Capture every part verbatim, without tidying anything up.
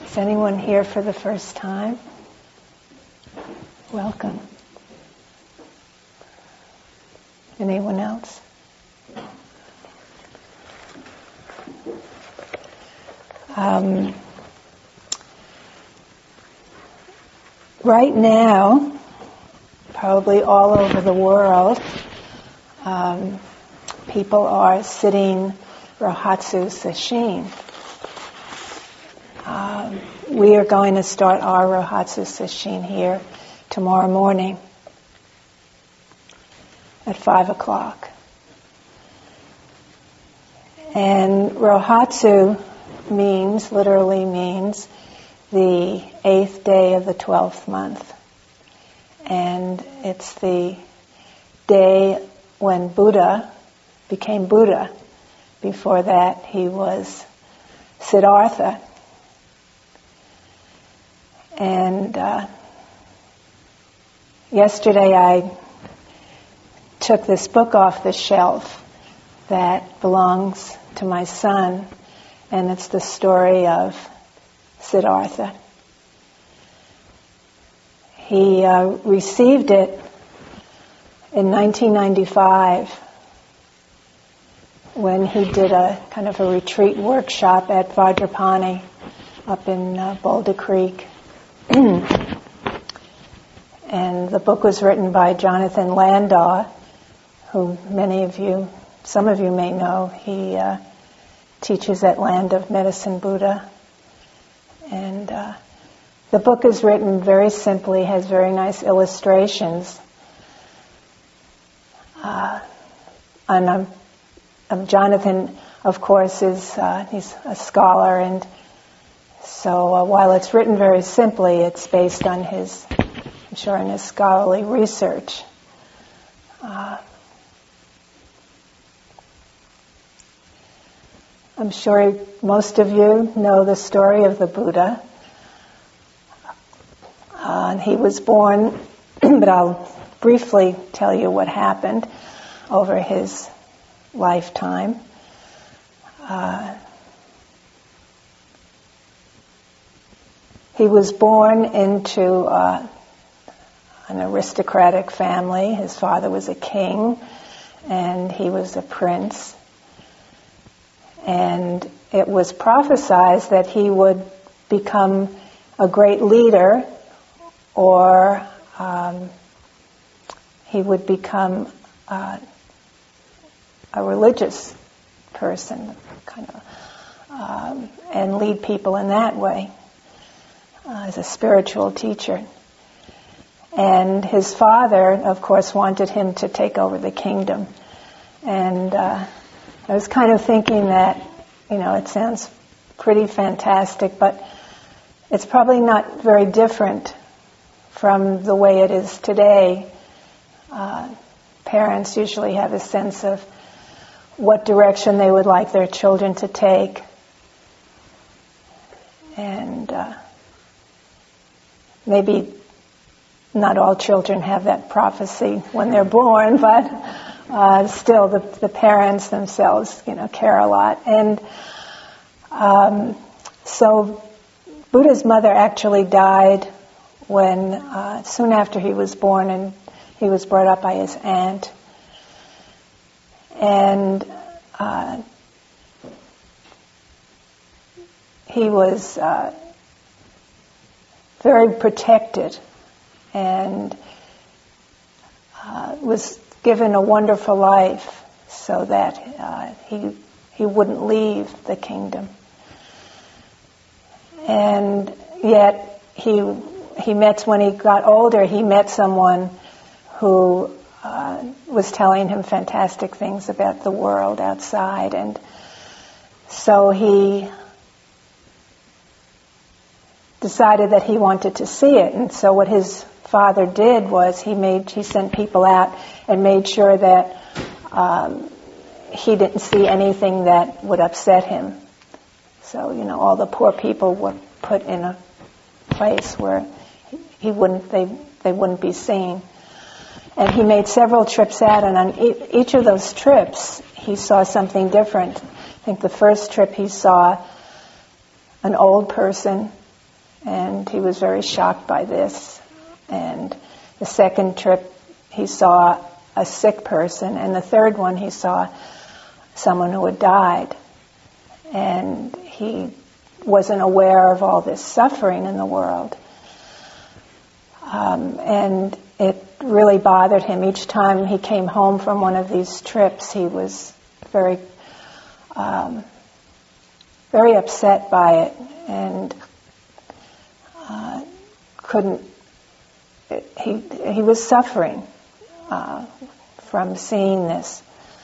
Is anyone here for the first time? Welcome. Anyone else? Um, right now, probably all over the world, um, people are sitting Rohatsu Sesshin. Um, we are going to start our Rohatsu Sesshin here tomorrow morning at five o'clock. And Rohatsu means, literally means, the eighth day of the twelfth month. And it's the day when Buddha became Buddha. Before that, he was Siddhartha. And uh, yesterday I took this book off the shelf that belongs to my son, and it's the story of Siddhartha. He uh, received it in nineteen ninety-five when he did a kind of a retreat workshop at Vajrapani up in uh, Boulder Creek. And the book was written by Jonathan Landau, who many of you, some of you may know. He uh, teaches at Land of Medicine Buddha. And uh, the book is written very simply, has very nice illustrations. Uh, and um, um, Jonathan, of course, is uh, he's a scholar, and so uh, while it's written very simply, it's based on his, I'm sure, on his scholarly research. Uh, I'm sure most of you know the story of the Buddha. Uh, and he was born, but I'll briefly tell you what happened over his lifetime. Uh, he was born into uh, an aristocratic family. His father was a king, and he was a prince. And it was prophesied that he would become a great leader, or um, he would become uh, a religious person, kind of, um, and lead people in that way uh, as a spiritual teacher. And his father, of course, wanted him to take over the kingdom. And uh, I was kind of thinking that, you know, it sounds pretty fantastic, but it's probably not very different from the way it is today. Uh, parents usually have a sense of what direction they would like their children to take. And uh, maybe not all children have that prophecy when they're born, but uh, still the, the parents themselves, you know, care a lot. And um, so Buddha's mother actually died when, uh, soon after he was born, and he was brought up by his aunt. And uh, he was uh, very protected and uh, was given a wonderful life so that uh, he he wouldn't leave the kingdom. And yet he he met, when he got older, he met someone who uh, was telling him fantastic things about the world outside, and so he decided that he wanted to see it. And so what his father did was he made he sent people out and made sure that um, he didn't see anything that would upset him. So, you know, all the poor people were put in a place where he wouldn't they they wouldn't be seen. And he made several trips out, and on e- each of those trips he saw something different. I think the first trip he saw an old person and he was very shocked by this. And the second trip, he saw a sick person, and the third one, he saw someone who had died. And he wasn't aware of all this suffering in the world. Um, and it really bothered him. Each time he came home from one of these trips, he was very, um, very upset by it, and uh, couldn't. He he was suffering uh, from seeing this.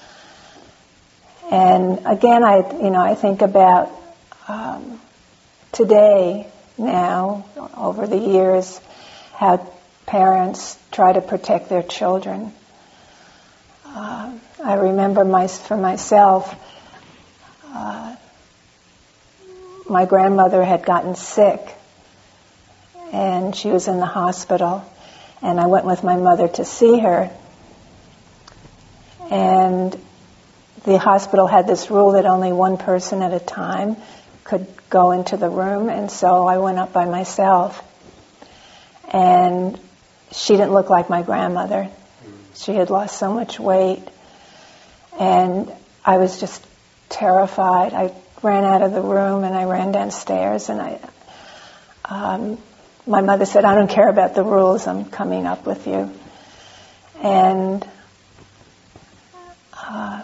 And again, I you know I think about um, today now over the years how parents try to protect their children. Uh, I remember my for myself. Uh, my grandmother had gotten sick, and she was in the hospital, and I went with my mother to see her. And the hospital had this rule that only one person at a time could go into the room, and so I went up by myself. And she didn't look like my grandmother. She had lost so much weight, and I was just terrified. I ran out of the room and I ran downstairs, and I, um, my mother said, "I don't care about the rules. I'm coming up with you." And uh,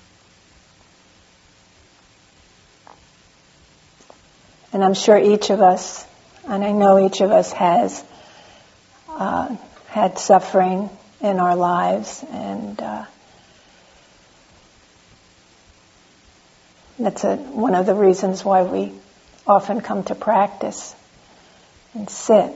and I'm sure each of us, and I know each of us has uh, had suffering in our lives, and uh, that's a, one of the reasons why we often come to practice and sit.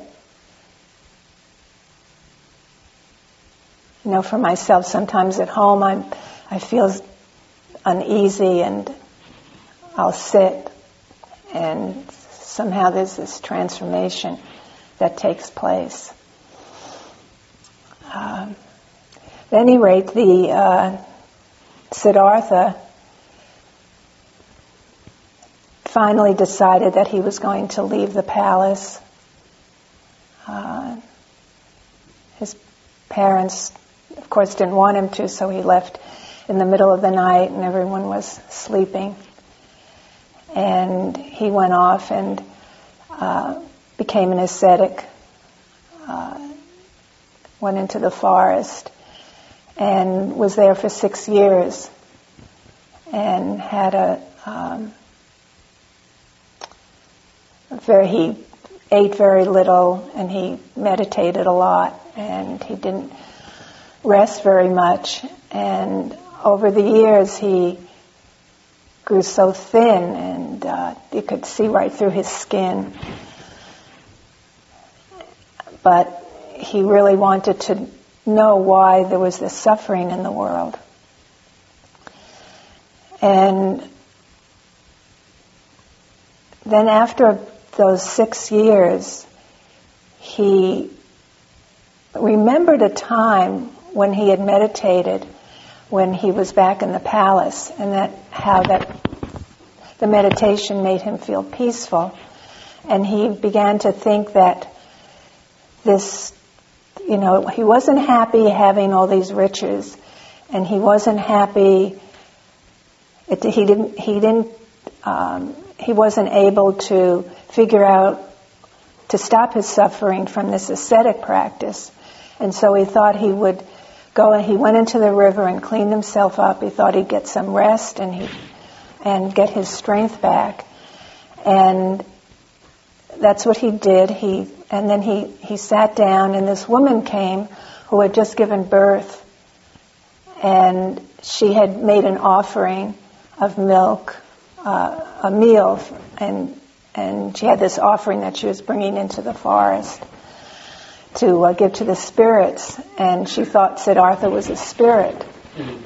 You know, for myself, sometimes at home I'm, I feel uneasy, and I'll sit, and somehow there's this transformation that takes place. Um, at any rate, the uh, Siddhartha finally decided that he was going to leave the palace. Uh, his parents, of course, didn't want him to, so he left in the middle of the night, and everyone was sleeping. And he went off and uh, became an ascetic, uh, went into the forest, and was there for six years, and had a um, very he ate very little, and he meditated a lot, and he didn't rest very much. And over the years, he grew so thin, and uh, you could see right through his skin. But he really wanted to know why there was this suffering in the world. And then after those six years, he remembered a time when he had meditated, when he was back in the palace, and that how that the meditation made him feel peaceful. And he began to think that this, you know, he wasn't happy having all these riches, and he wasn't happy. It, he didn't. He didn't. Um, he wasn't able to figure out to stop his suffering from this ascetic practice, and so he thought he would go. And he went into the river and cleaned himself up. He thought he'd get some rest and he and get his strength back, and that's what he did. He and then he he sat down, and this woman came who had just given birth, and she had made an offering of milk, uh, a meal, and and she had this offering that she was bringing into the forest to uh, give to the spirits, and she thought Siddhartha was a spirit. Mm-hmm.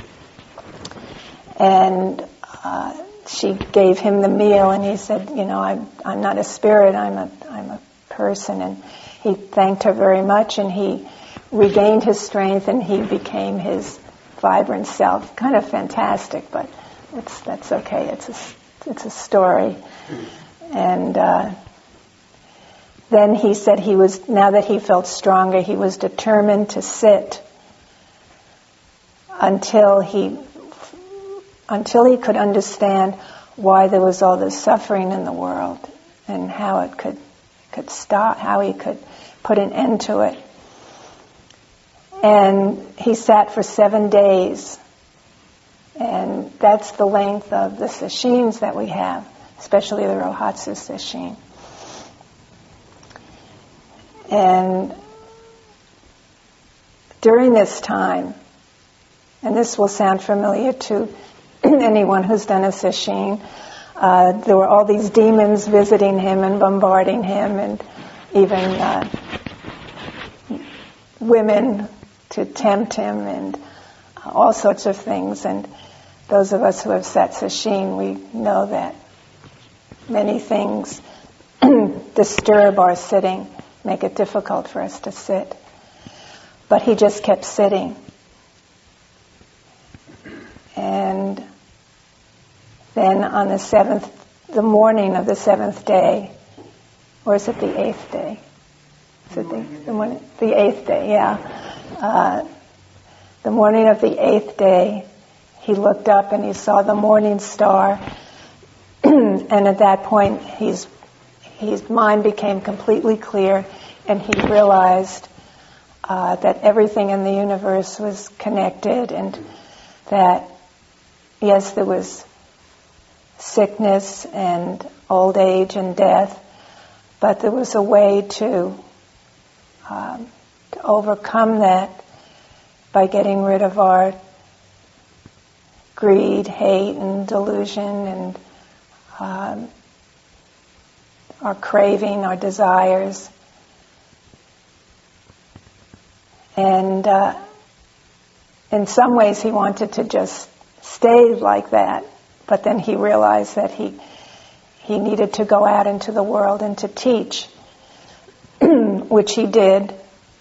And uh, she gave him the meal, and he said, you know, I'm, I'm not a spirit, I'm a, I'm a person. And he thanked her very much, and he regained his strength, and he became his vibrant self. Kind of fantastic, but it's, that's okay. It's a, it's a story. And uh, then he said he was, now that he felt stronger, he was determined to sit until he, until he could understand why there was all this suffering in the world and how it could, could stop, how he could put an end to it. And he sat for seven days. And that's the length of the sesshins that we have, especially the Rohatsu sesshin. And during this time, and this will sound familiar to anyone who's done a sesshin, uh, there were all these demons visiting him and bombarding him, and even uh, women to tempt him, and uh, all sorts of things. And those of us who have sat sesshin, we know that many things disturb our sitting, make it difficult for us to sit. But he just kept sitting. And then on the seventh, the morning of the seventh day, or is it the eighth day? Is it the, the, morning, the eighth day, yeah. Uh, the morning of the eighth day, he looked up and he saw the morning star. And at that point, he's, his mind became completely clear, and he realized uh, that everything in the universe was connected, and that, yes, there was sickness and old age and death, but there was a way to, um, to overcome that by getting rid of our greed, hate, and delusion, and um, our craving, our desires. And uh, in some ways he wanted to just stay like that, but then he realized that he he needed to go out into the world and to teach, which he did.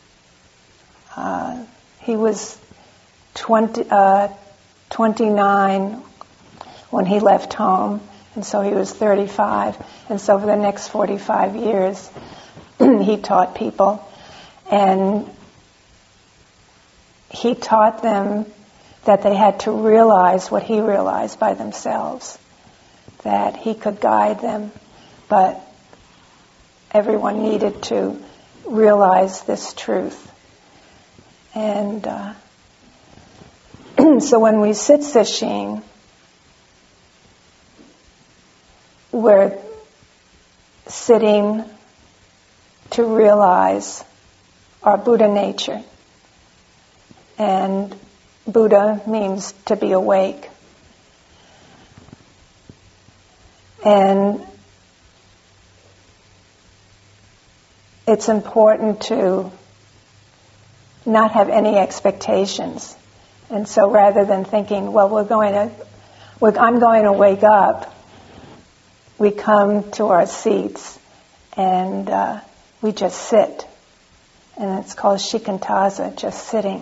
Uh, he was twenty, uh, twenty-nine when he left home, and so he was thirty-five. And so for the next forty-five years, he taught people. And he taught them that they had to realize what he realized by themselves, that he could guide them, but everyone needed to realize this truth. And uh, so when we sit sesshin, we're sitting to realize our Buddha nature. And Buddha means to be awake. And it's important to not have any expectations. And so rather than thinking, well, we're going to, we're, I'm going to wake up, we come to our seats and uh, we just sit. And it's called shikantaza, just sitting.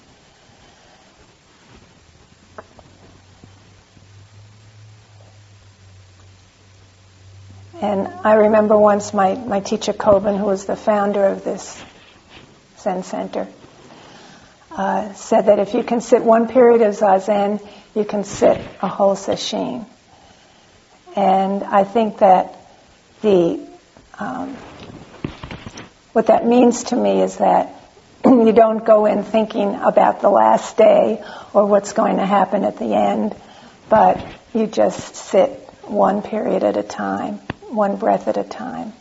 And I remember once my, my teacher Kobun, who was the founder of this Zen Center, uh, said that if you can sit one period of Zazen, you can sit a whole sesshin. And I think that the um, what that means to me is that you don't go in thinking about the last day or what's going to happen at the end, but you just sit one period at a time, one breath at a time.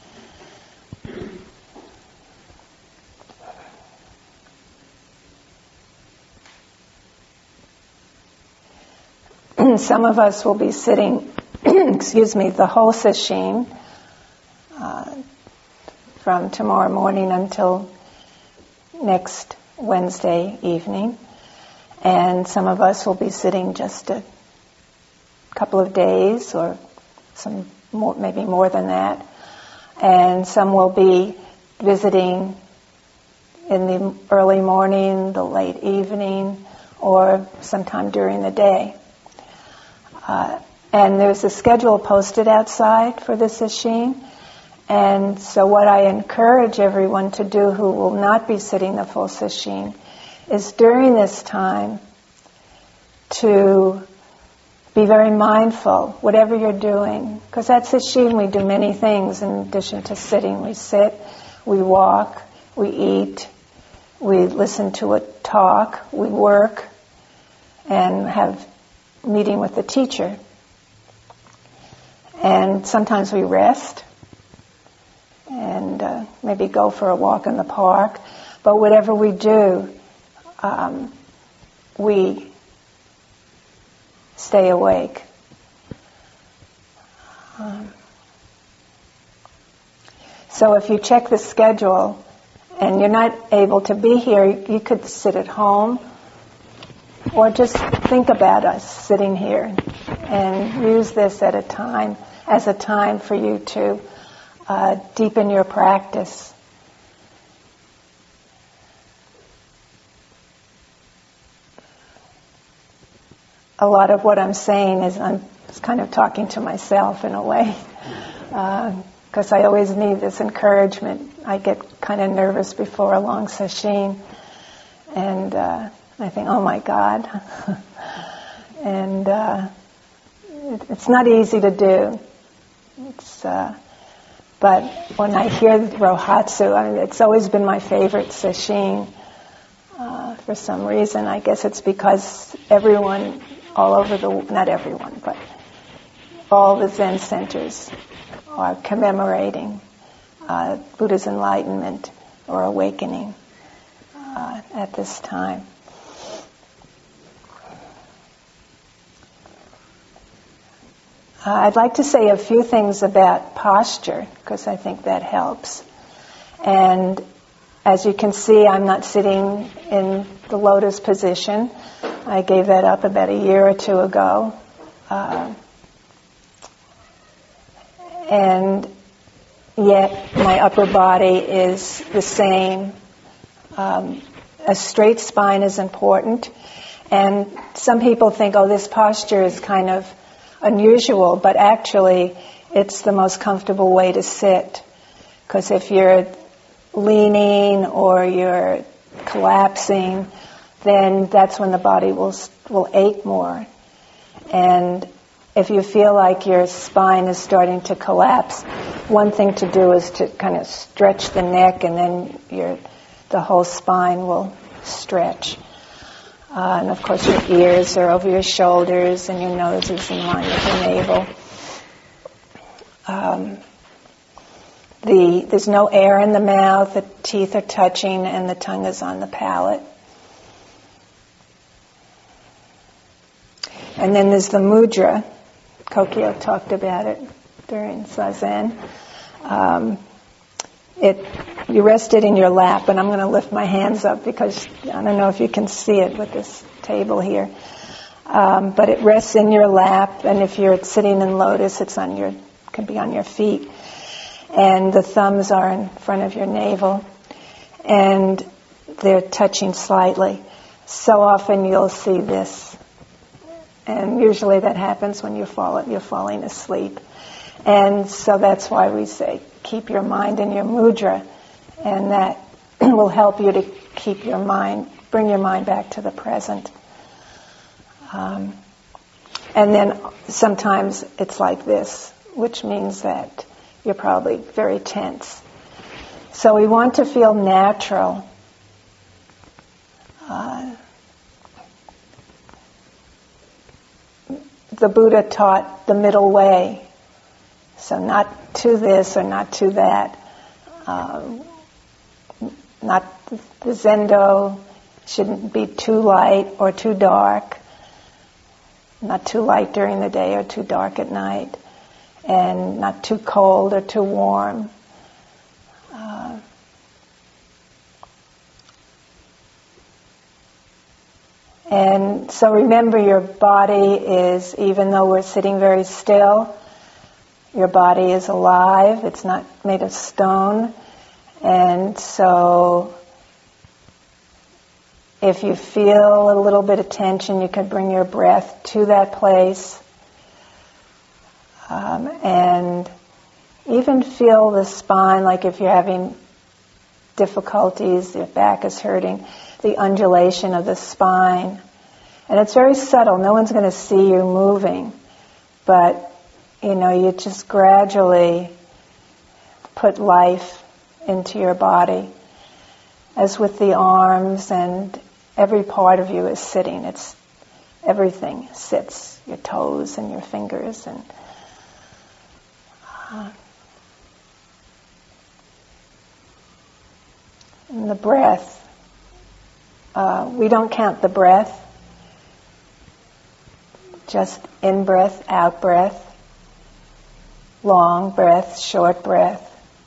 Some of us will be sitting, excuse me, the whole sesshin uh, from tomorrow morning until next Wednesday evening. And some of us will be sitting just a couple of days or some more, maybe more than that. And some will be visiting in the early morning, the late evening, or sometime during the day. Uh, and there's a schedule posted outside for the sesshin, And so what I encourage everyone to do who will not be sitting the full sesshin is during this time to be very mindful, whatever you're doing. Because at sesshin we do many things in addition to sitting. We sit, we walk, we eat, we listen to a talk, we work, and have meeting with the teacher. And sometimes we rest and uh, maybe go for a walk in the park. But whatever we do, um, we stay awake. Um, so if you check the schedule and you're not able to be here, you could sit at home or just think about us sitting here and use this at a time as a time for you to uh, deepen your practice. A lot of what I'm saying is I'm kind of talking to myself in a way, because uh, I always need this encouragement. I get kind of nervous before a long sesshin, and uh, I think, oh my God. and uh, it, it's not easy to do. It's, uh, but when I hear Rohatsu, I mean, it's always been my favorite sesshin. Uh, for some reason, I guess it's because everyone all over the, not everyone, but all the Zen centers are commemorating uh, Buddha's enlightenment or awakening uh, at this time. Uh, I'd like to say a few things about posture, because I think that helps. And as you can see, I'm not sitting in the lotus position. I gave that up about a year or two ago. Uh, and yet my upper body is the same. Um, a straight spine is important. And some people think, oh, this posture is kind of unusual, but actually it's the most comfortable way to sit. Because if you're leaning or you're collapsing, then that's when the body will will ache more. And if you feel like your spine is starting to collapse, one thing to do is to kind of stretch the neck, and then your the whole spine will stretch. Uh, and of course your ears are over your shoulders and your nose is in line with your navel. Um, the, there's no air in the mouth, the teeth are touching, and the tongue is on the palate. And then there's the mudra. Kokyo talked about it during Zazen. Um, it, you rest it in your lap, and I'm going to lift my hands up because I don't know if you can see it with this table here. Um, but it rests in your lap, and if you're sitting in lotus, it's on your, can be on your feet. And the thumbs are in front of your navel, and they're touching slightly. So often you'll see this. And usually that happens when you fall, you're falling asleep. And so that's why we say, keep your mind in your mudra. And that will help you to keep your mind, bring your mind back to the present. Um, and then sometimes it's like this, which means that you're probably very tense. So we want to feel natural. Uh, The Buddha taught the middle way. So not to this or not to that. Um, not the Zendo shouldn't be too light or too dark. Not too light during the day or too dark at night. And not too cold or too warm. Uh, And so remember, your body is, even though we're sitting very still, your body is alive. It's not made of stone. And so if you feel a little bit of tension, you can bring your breath to that place. Um, and Even feel the spine, like if you're having difficulties, your back is hurting, the undulation of the spine. And it's very subtle. No one's going to see you moving. But, you know, you just gradually put life into your body. As with the arms, and every part of you is sitting. It's everything sits, your toes and your fingers. And uh, And the breath, uh, we don't count the breath, just in breath, out breath, long breath, short breath.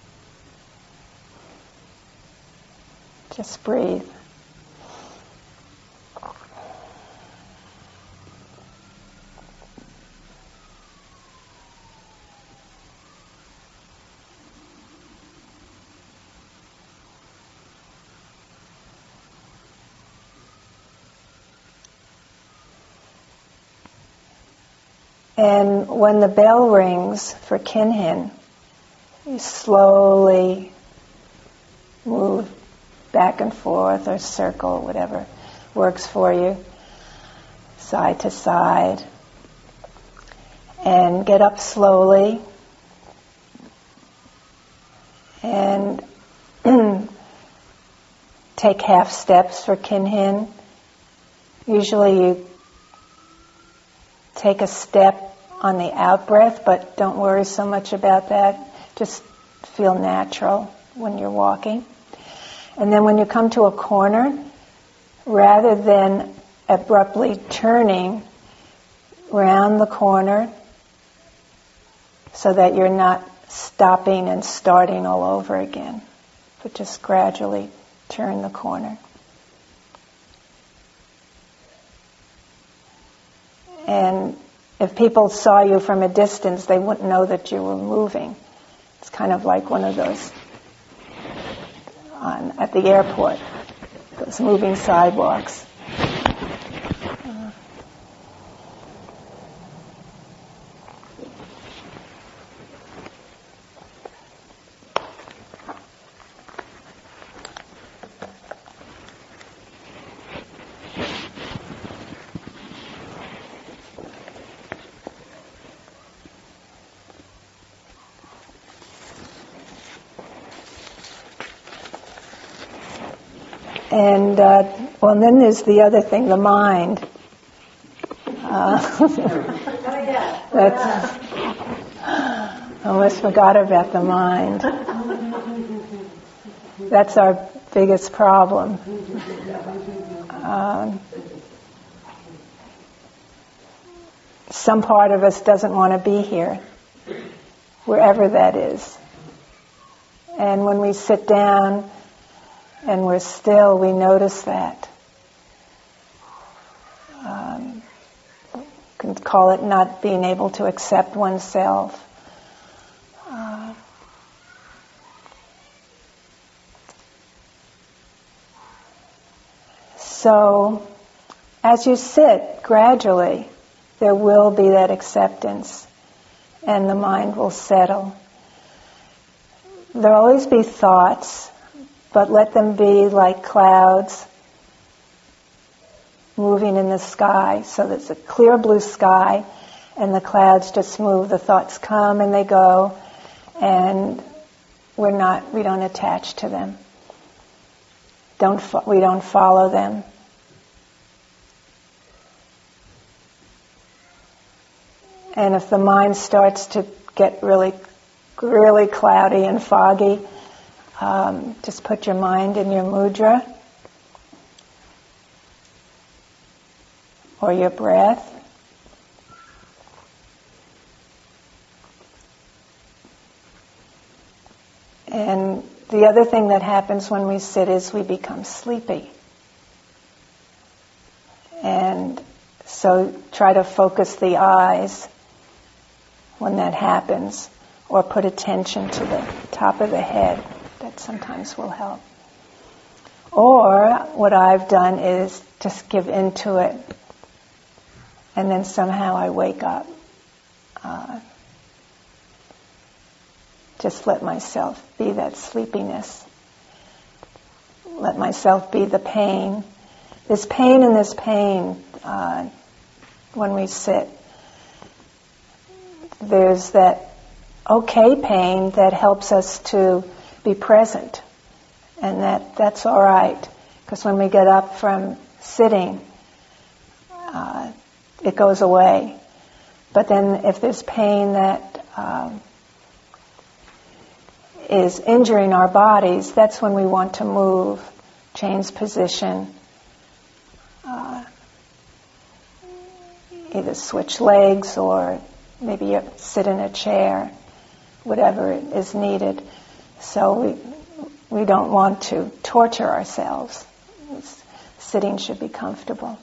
Just breathe. And when the bell rings for Kinhin, you slowly move back and forth or circle, whatever works for you, side to side. And get up slowly. And take half steps for Kinhin. Usually you take a step on the out breath, but don't worry so much about that. Just feel natural when you're walking. And then when you come to a corner, rather than abruptly turning round the corner so that you're not stopping and starting all over again, but just gradually turn the corner. And if people saw you from a distance, they wouldn't know that you were moving. It's kind of like one of those on at the airport, those moving sidewalks. Uh, And, uh, well, then there's the other thing, the mind. Uh, that's, I almost forgot about the mind. That's our biggest problem. Um, some part of us doesn't want to be here, wherever that is. And when we sit down and we're still, we notice that. Um, you can call it not being able to accept oneself. Uh, so, as you sit, gradually, there will be that acceptance, and the mind will settle. There'll always be thoughts, but let them be like clouds moving in the sky. So there's a clear blue sky, and the clouds just move. The thoughts come and they go, and we're not, we don't attach to them. Don't fo- we don't follow them. And if the mind starts to get really, really cloudy and foggy, Um, just put your mind in your mudra or your breath. And the other thing that happens when we sit is we become sleepy. And so try to focus the eyes when that happens, or put attention to the top of the head. That sometimes will help. Or what I've done is just give into it, and then somehow I wake up. Uh, just let myself be that sleepiness. Let myself be the pain. This pain and this pain, uh, when we sit, there's that okay pain that helps us to be present. And that, that's all right. Because when we get up from sitting, uh, it goes away. But then if there's pain that um, is injuring our bodies, that's when we want to move, change position, uh, either switch legs or maybe sit in a chair, whatever is needed. So we we don't want to torture ourselves. Sitting should be comfortable.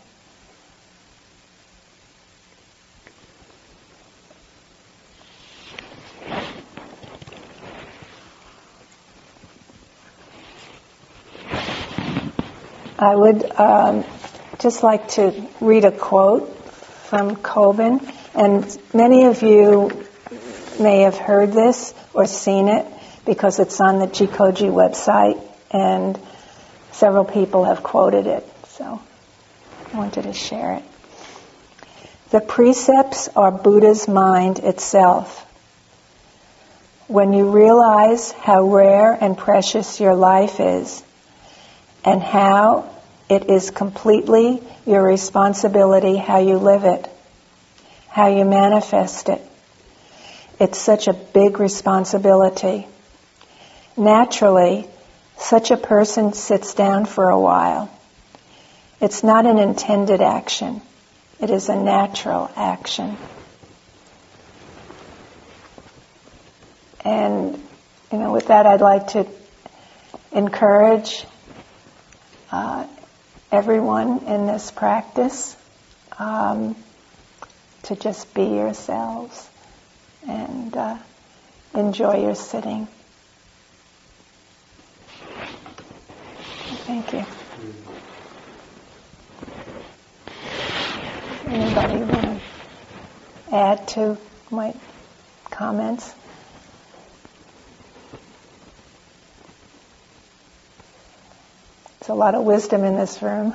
I would um, just like to read a quote from Kobun, and many of you may have heard this or seen it because it's on the Jikoji website, and several people have quoted it, so I wanted to share it. The precepts are Buddha's mind itself. When you realize how rare and precious your life is, and how it is completely your responsibility how you live it, how you manifest it. It's such a big responsibility. Naturally, such a person sits down for a while. It's not an intended action. It is a natural action. And, you know, with that I'd like to encourage Uh, everyone in this practice um, to just be yourselves and uh, enjoy your sitting. Thank you. Anybody want to add to my comments? There's a lot of wisdom in this room.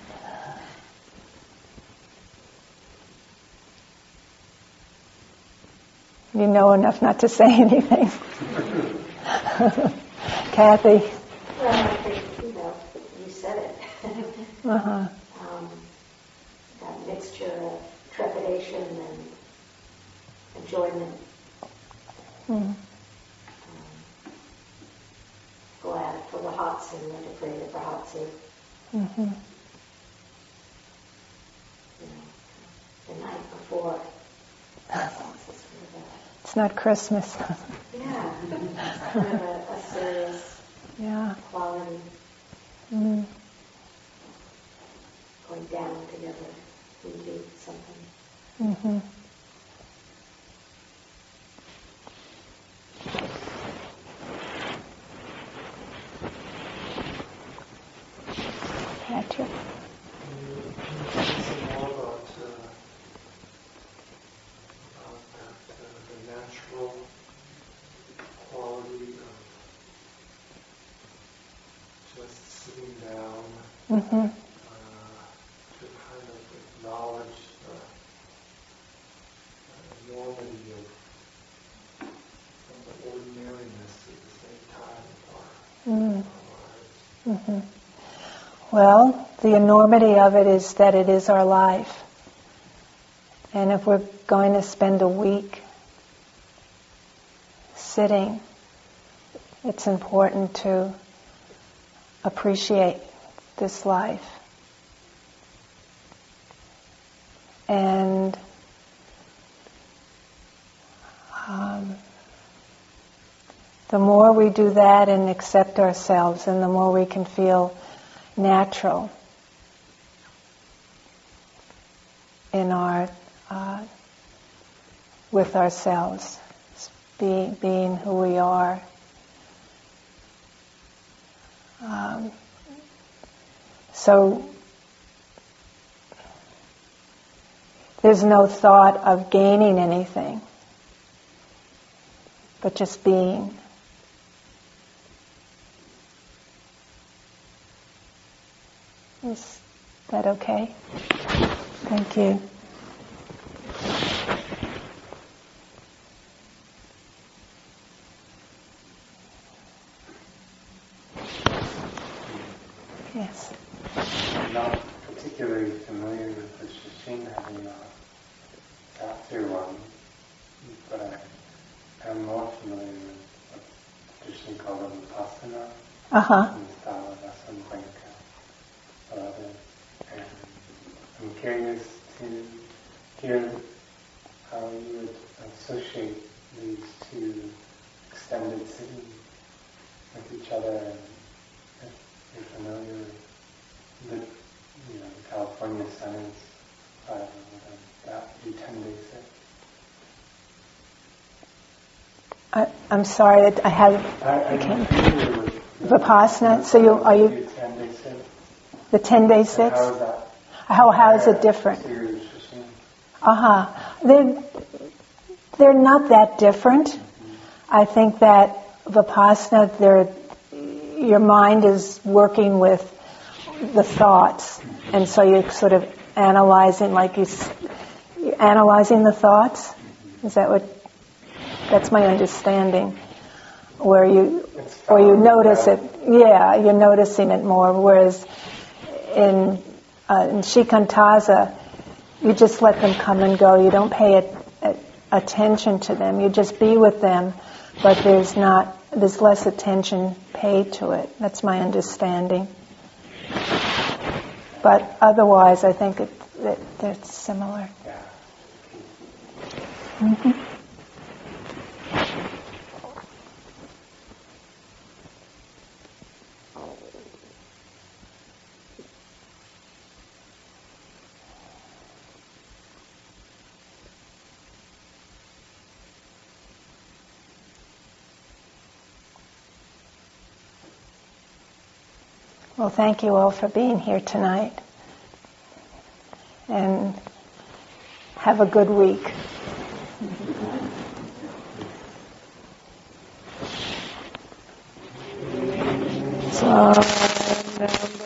You know enough not to say anything. Kathy? Well, I think, you know, you said it. Uh-huh. um, that mixture of trepidation and enjoyment. Mm. Glad for the Hatsu and afraid of the Hatsu. Mm-hmm. You know, the night before. It's not Christmas. Yeah, it's kind of a, a serious Yeah. quality. Mm. Going down together into something. Mm-hmm. Gotcha. More about, uh, about that, uh, the natural quality of just sitting down, Mm-hmm. uh, to kind of acknowledge the uh, enormity of, of the ordinariness at the same time of our, Mm. our lives. Mm-hmm. Well, the enormity of it is that it is our life. And if we're going to spend a week sitting, it's important to appreciate this life. And um, the more we do that and accept ourselves, and the more we can feel natural in our uh, with ourselves, be, being who we are. Um, so there's no thought of gaining anything. but just being. Is that okay? Thank you. Yes. I'm not particularly familiar with the Shishin having a chapter one, but I am more familiar with a tradition called a Vipassana Uh-huh. in the style of Asamkhyanka or others. And I'm curious to hear how you would associate these two extended sittings with each other, and if you're familiar with the, you know, the California Senate style of that do ten day sit. I, I'm sorry, I, I had I, I can't. familiar with Vipassana. So you are you do ten day sit. the ten day And sits? how is that? How how is it different? to your Shishin? Uh huh. They're they're not that different. I think that Vipassana, they're, your mind is working with the thoughts, and so you're sort of analyzing, like you, s- you're analyzing the thoughts. Is that what? That's my understanding. Where you, or you notice it. Yeah, you're noticing it more. Whereas in uh, in Shikantaza, you just let them come and go. You don't pay it, it, attention to them. You just be with them, but there's not there's less attention paid to it. That's my understanding. But otherwise, I think it, it, they're similar. Yeah. Mm-hmm. Well, thank you all for being here tonight. And have a good week. So,